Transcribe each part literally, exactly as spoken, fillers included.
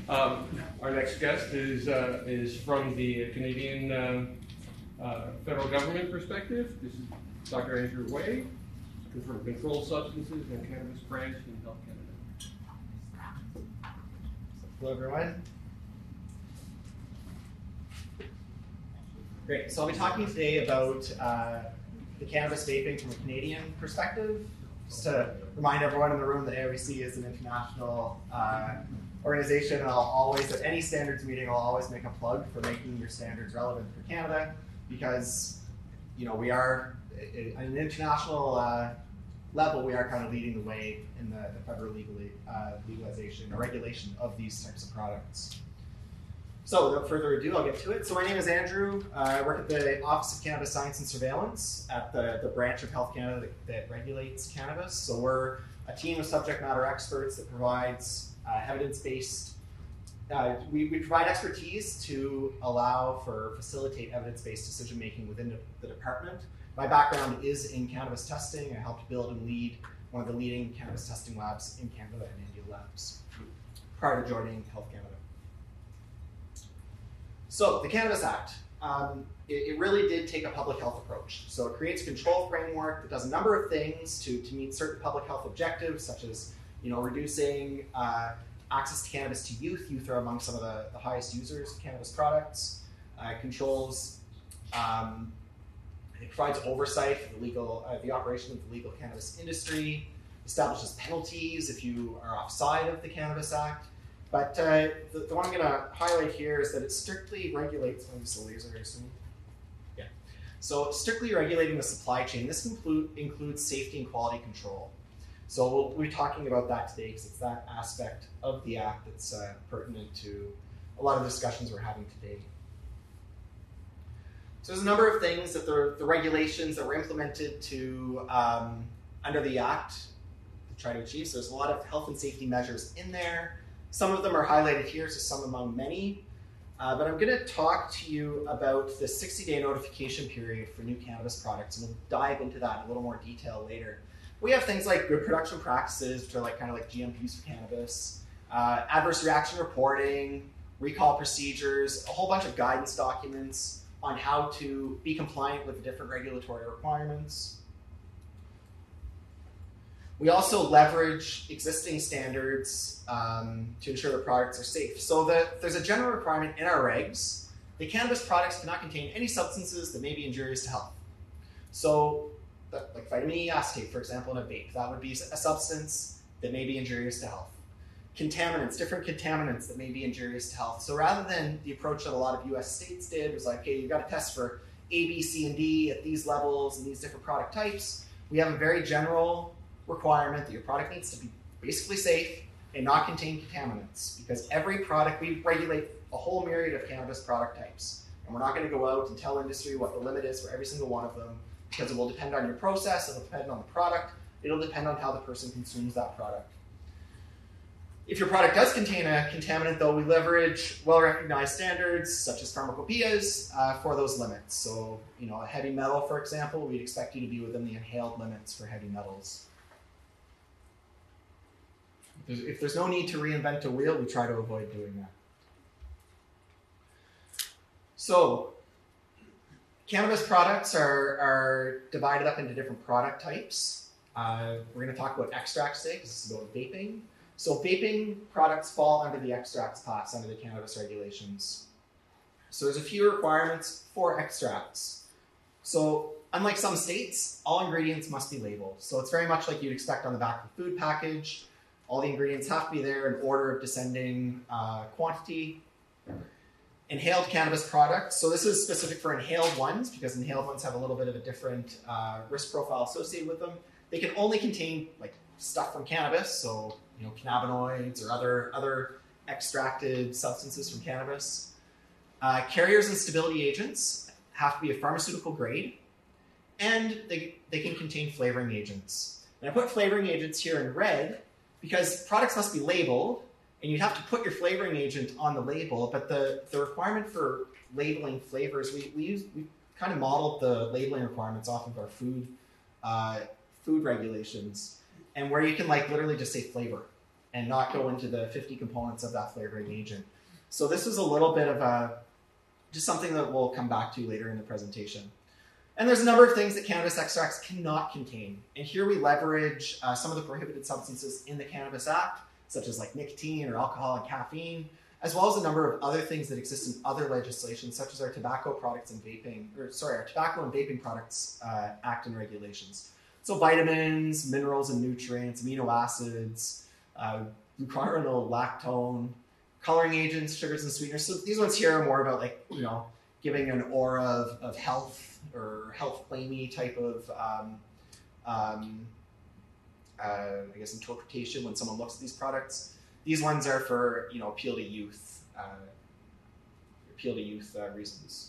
Um, our next guest is uh, is from the Canadian uh, uh, federal government perspective. This is Doctor Andrew Way, from Controlled Substances and Cannabis Branch in Health Canada. Hello, everyone. Great. So I'll be talking today about uh, the cannabis vaping from a Canadian perspective. Just to remind everyone in the room that A R E C is an international uh, organization, and I'll always, at any standards meeting, I'll always make a plug for making your standards relevant for Canada, because you know we are at an international uh, level. We are kind of leading the way in the, the federal legally, uh, legalization or regulation of these types of products. So without further ado, I'll get to it. So my name is Andrew. Uh, I work at the Office of Cannabis Science and Surveillance at the, the branch of Health Canada that, that regulates cannabis. So we're a team of subject matter experts that provides uh, evidence-based, uh, we, we provide expertise to allow for, facilitate evidence-based decision-making within the, the department. My background is in cannabis testing. I helped build and lead one of the leading cannabis testing labs in Canada and India Labs prior to joining Health Canada. So the Cannabis Act, um, it, it really did take a public health approach. So it creates a control framework that does a number of things to, to meet certain public health objectives, such as you know, reducing uh, access to cannabis to youth. Youth are among some of the, the highest users of cannabis products. Uh, it controls, um, it provides oversight for the, legal, uh, the operation of the legal cannabis industry, establishes penalties if you are offside of the Cannabis Act. But uh, the, the one I'm going to highlight here is that it strictly regulates, oh, this is a laser, I assume. Yeah. So strictly regulating the supply chain. This include, includes safety and quality control. So we'll, we'll be talking about that today because it's that aspect of the Act that's uh, pertinent to a lot of the discussions we're having today. So there's a number of things that the, the regulations that were implemented to um, under the Act to try to achieve. So there's a lot of health and safety measures in there. Some of them are highlighted here, so some among many. Uh, but I'm going to talk to you about the sixty day notification period for new cannabis products, and we'll dive into that in a little more detail later. We have things like good production practices, which are like kind of like G M Ps for cannabis, uh, adverse reaction reporting, recall procedures, a whole bunch of guidance documents on how to be compliant with the different regulatory requirements. We also leverage existing standards um, to ensure the products are safe. So the, there's a general requirement in our regs that cannabis products cannot contain any substances that may be injurious to health. So the, like vitamin E acetate, for example, in a vape, that would be a substance that may be injurious to health. Contaminants, different contaminants that may be injurious to health. So rather than the approach that a lot of U S states did was like, okay, you've got to test for A, B, C, and D at these levels and these different product types, we have a very general requirement that your product needs to be basically safe and not contain contaminants, because every product, we regulate a whole myriad of cannabis product types, and we're not going to go out and tell industry what the limit is for every single one of them, because it will depend on your process, it'll depend on the product, it'll depend on how the person consumes that product. If your product does contain a contaminant, though, we leverage well-recognized standards such as pharmacopoeias uh, for those limits. So, you know, a heavy metal, for example, we'd expect you to be within the inhaled limits for heavy metals. If there's no need to reinvent a wheel, we try to avoid doing that. So, cannabis products are, are divided up into different product types. Uh, we're going to talk about extracts today because this is about vaping. So vaping products fall under the extracts class, under the cannabis regulations. So there's a few requirements for extracts. So unlike some states, all ingredients must be labeled. So it's very much like you'd expect on the back of a food package. All the ingredients have to be there in order of descending uh, quantity. Inhaled cannabis products. So this is specific for inhaled ones because inhaled ones have a little bit of a different uh, risk profile associated with them. They can only contain like stuff from cannabis, so you know cannabinoids or other other extracted substances from cannabis. Uh, carriers and stability agents have to be a pharmaceutical grade, and they they can contain flavoring agents. And I put flavoring agents here in red because products must be labeled, and you have to put your flavoring agent on the label, but the, the requirement for labeling flavors, we, we, use, we kind of modeled the labeling requirements off of our food uh, food regulations, and where you can like literally just say flavor, and not go into the fifty components of that flavoring agent. So this is a little bit of a, just something that we'll come back to later in the presentation. And there's a number of things that cannabis extracts cannot contain. And here we leverage uh, some of the prohibited substances in the Cannabis Act, such as like nicotine or alcohol and caffeine, as well as a number of other things that exist in other legislation, such as our tobacco products and vaping, or sorry, our tobacco and vaping products uh, act and regulations. So vitamins, minerals and nutrients, amino acids, uh, glucuronol, lactone, coloring agents, sugars and sweeteners. So these ones here are more about like, you know, giving an aura of, of health or health claimy type of, um, um, uh, I guess, interpretation when someone looks at these products. These ones are for, you know, appeal to youth, uh, appeal to youth uh, reasons.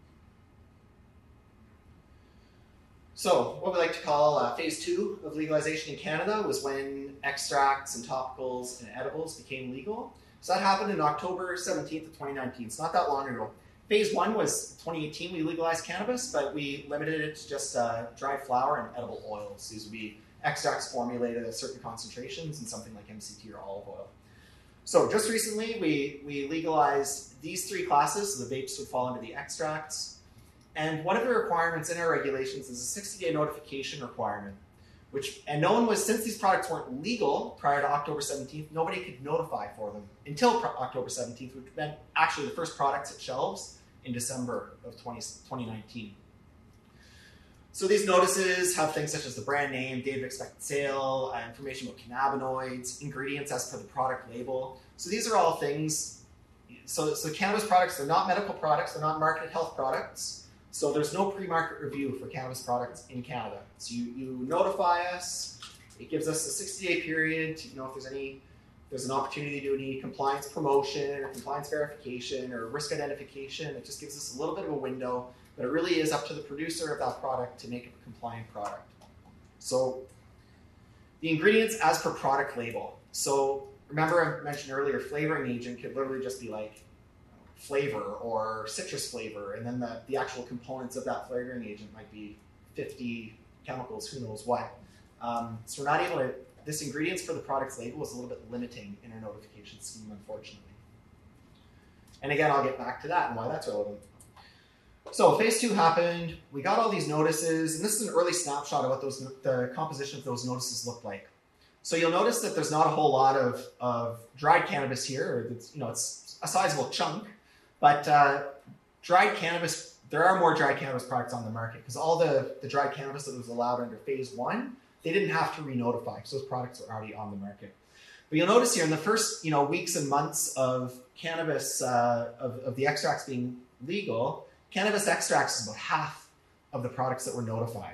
So what we like to call uh, phase two of legalization in Canada was when extracts and topicals and edibles became legal. So that happened in October seventeenth of twenty nineteen. It's not that long ago. Phase one was twenty eighteen, we legalized cannabis, but we limited it to just uh, dried flower and edible oils. These would be extracts formulated at certain concentrations in something like M C T or olive oil. So just recently, we, we legalized these three classes, so the vapes would fall into the extracts. And one of the requirements in our regulations is a sixty day notification requirement, which, and no one was, since these products weren't legal prior to October seventeenth, nobody could notify for them until October seventeenth, which meant actually the first products at shelves in December of twenty nineteen. So these notices have things such as the brand name, date of expected sale, uh, information about cannabinoids, ingredients as per the product label. So these are all things, so, so cannabis products, they're not medical products, they're not marketed health products. So there's no pre-market review for cannabis products in Canada. So you, you notify us, it gives us a sixty day period to, you know, if there's any, if there's an opportunity to do any compliance promotion or compliance verification or risk identification. It just gives us a little bit of a window, but it really is up to the producer of that product to make it a compliant product. So the ingredients as per product label. So remember I mentioned earlier, flavoring agent could literally just be like flavor or citrus flavor, and then the, the actual components of that flavoring agent might be fifty chemicals, who knows what. Um, so we're not able to, this ingredients for the product's label is a little bit limiting in our notification scheme, unfortunately. And again, I'll get back to that and why that's relevant. So phase two happened, we got all these notices, and this is an early snapshot of what those, the composition of those notices look like. So you'll notice that there's not a whole lot of, of dried cannabis here, or it's, you know, it's a sizable chunk, but uh, dried cannabis, there are more dried cannabis products on the market because all the, the dried cannabis that was allowed under phase one, they didn't have to re-notify because those products were already on the market. But you'll notice here in the first, you know, weeks and months of cannabis, uh, of, of the extracts being legal, cannabis extracts is about half of the products that were notified.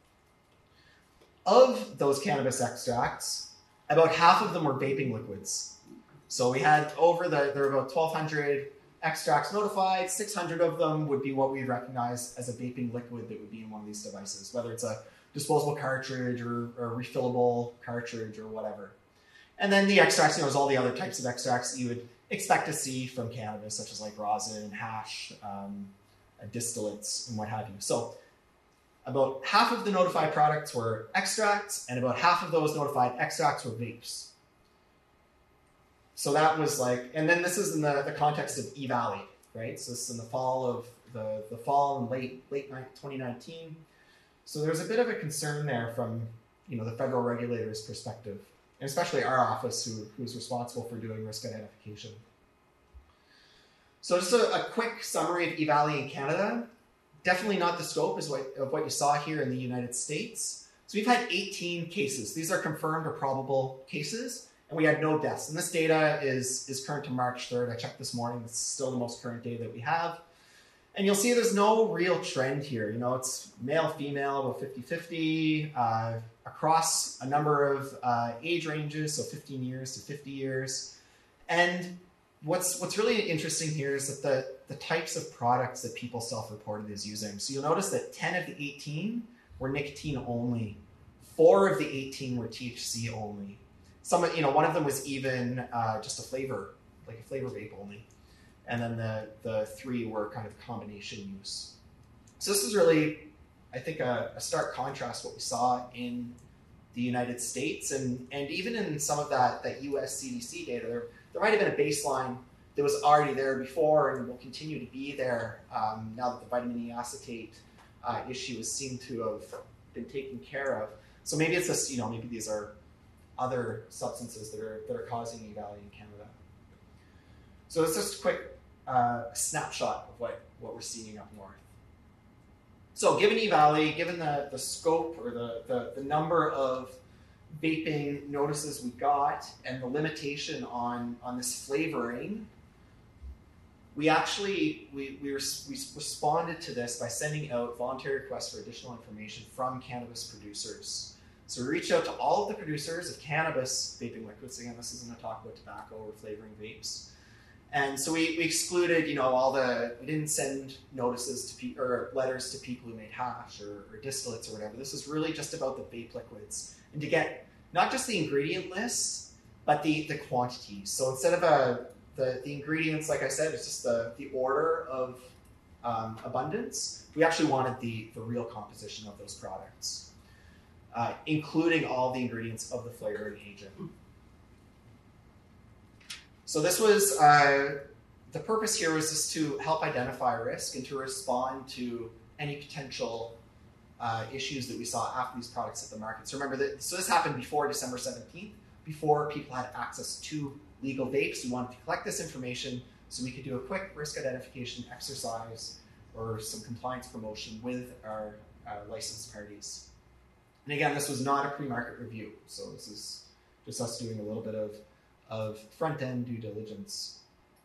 Of those cannabis extracts, about half of them were vaping liquids. So we had over the, there were about twelve hundred extracts notified, six hundred of them would be what we recognize as a vaping liquid that would be in one of these devices, whether it's a disposable cartridge or a refillable cartridge or whatever. And then the extracts, you know, there's all the other types of extracts that you would expect to see from cannabis, such as like rosin, hash, um, distillates, and what have you. So about half of the notified products were extracts, and about half of those notified extracts were vapes. So that was like, and then this is in the, the context of E-Valley, right? So this is in the fall of, the, the fall and late, late twenty nineteen. So there's a bit of a concern there from, you know, the federal regulator's perspective, and especially our office who, who's responsible for doing risk identification. So just a, a quick summary of E-Valley in Canada. Definitely not the scope is what, of what you saw here in the United States. So we've had eighteen cases. These are confirmed or probable cases, and we had no deaths. And this data is, is current to March third. I checked this morning. It's still the most current data that we have. And you'll see there's no real trend here. You know, it's male, female, about fifty fifty, uh, across a number of uh, age ranges, so fifteen years to fifty years. And what's what's really interesting here is that the, the types of products that people self-reported as using. So you'll notice that ten of the eighteen were nicotine only. Four of the eighteen were T H C only. Some, you know, one of them was even uh, just a flavor, like a flavor vape only. And then the, the three were kind of combination use. So this is really, I think, a, a stark contrast to what we saw in the United States, and, and even in some of that, that U S C D C data, there, there might have been a baseline that was already there before and will continue to be there um, now that the vitamin E acetate uh, issue is seen to have been taken care of. So maybe it's just, you know, maybe these are other substances that are, that are causing E. valley in Canada. So it's just a quick uh, snapshot of what, what we're seeing up north. So given E. valley, given the, the scope or the, the, the number of vaping notices we got and the limitation on, on this flavoring, we actually, we, we, res, we responded to this by sending out voluntary requests for additional information from cannabis producers. So we reached out to all of the producers of cannabis vaping liquids. Again, this isn't a talk about tobacco or flavoring vapes. And so we, we excluded, you know, all the, we didn't send notices to people or letters to people who made hash or, or distillates or whatever. This was really just about the vape liquids and to get not just the ingredient lists, but the, the quantities. So instead of a, the, the ingredients, like I said, it's just the, the order of um, abundance. We actually wanted the, the real composition of those products, uh, including all the ingredients of the flavoring agent. So this was, uh, the purpose here was just to help identify risk and to respond to any potential uh, issues that we saw after these products hit the market. So remember that, so this happened before December seventeenth, before people had access to legal vapes. We wanted to collect this information so we could do a quick risk identification exercise or some compliance promotion with our uh, licensed parties. And again, this was not a pre-market review. So this is just us doing a little bit of of front-end due diligence.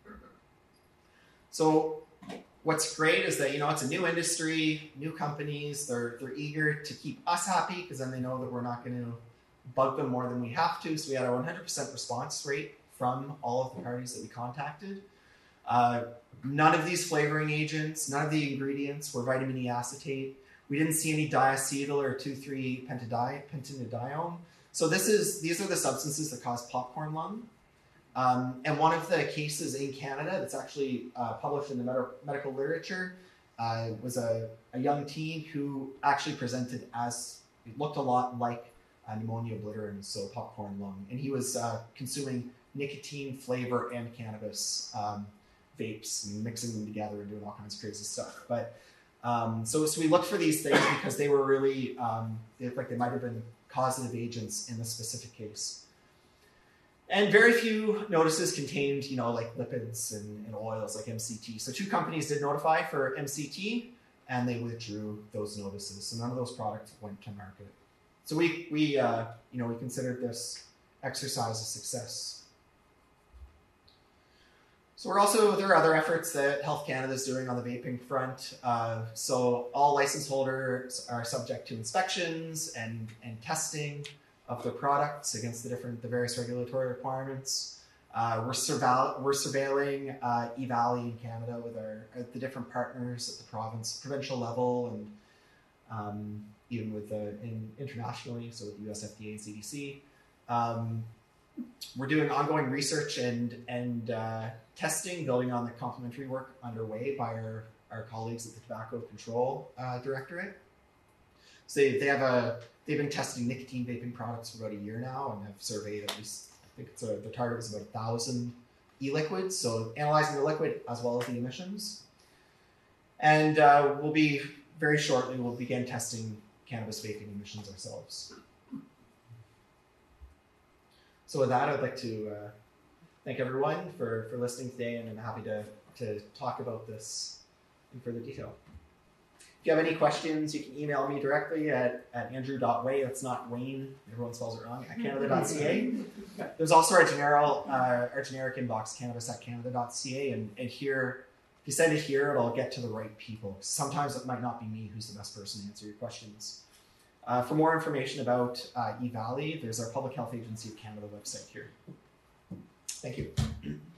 So what's great is that, you know, it's a new industry, new companies, they're, they're eager to keep us happy because then they know that we're not going to bug them more than we have to. So we had a one hundred percent response rate from all of the parties that we contacted. Uh, none of these flavoring agents, none of the ingredients were vitamin E acetate. We didn't see any diacetyl or two three pentadiene. So this is, these are the substances that cause popcorn lung. Um, and one of the cases in Canada that's actually uh, published in the med medical literature uh, was a, a young teen who actually presented as, it looked a lot like uh, pneumonia obliterans, so popcorn lung. And he was uh, consuming nicotine, flavor, and cannabis um, vapes and mixing them together and doing all kinds of crazy stuff. But um, so, so we looked for these things because they were really, um, they looked like they might have been causative agents in this specific case. And very few notices contained, you know, like lipids and, and oils like M C T. So two companies did notify for M C T and they withdrew those notices. So none of those products went to market. So we, we uh, you know, we considered this exercise a success. So we're also, there are other efforts that Health Canada is doing on the vaping front. Uh, so all license holders are subject to inspections and, and testing of their products against the different, the various regulatory requirements. Uh, we're, surveil we're surveilling uh, E. valley in Canada with our, uh, the different partners at the province, provincial level, and um, even with the, in, internationally, so with U S F D A and C D C. Um, We're doing ongoing research and, and uh, testing, building on the complementary work underway by our, our colleagues at the Tobacco Control uh, Directorate. So they, they have a, they've been testing nicotine vaping products for about a year now and have surveyed at least, I think it's a, the target was about a thousand e-liquids, so analyzing the liquid as well as the emissions. And uh, we'll be, very shortly, we'll begin testing cannabis vaping emissions ourselves. So with that, I'd like to uh, thank everyone for, for listening today, and I'm happy to, to talk about this in further detail. If you have any questions, you can email me directly at, at andrew dot way, that's not Wayne, everyone spells it wrong, at canada dot c a. There's also our, general, uh, our generic inbox, cannabis at canada dot c a, and, and here, if you send it here, it'll get to the right people. Sometimes it might not be me who's the best person to answer your questions. Uh, for more information about uh, E. valley, there's our Public Health Agency of Canada website here. Thank you.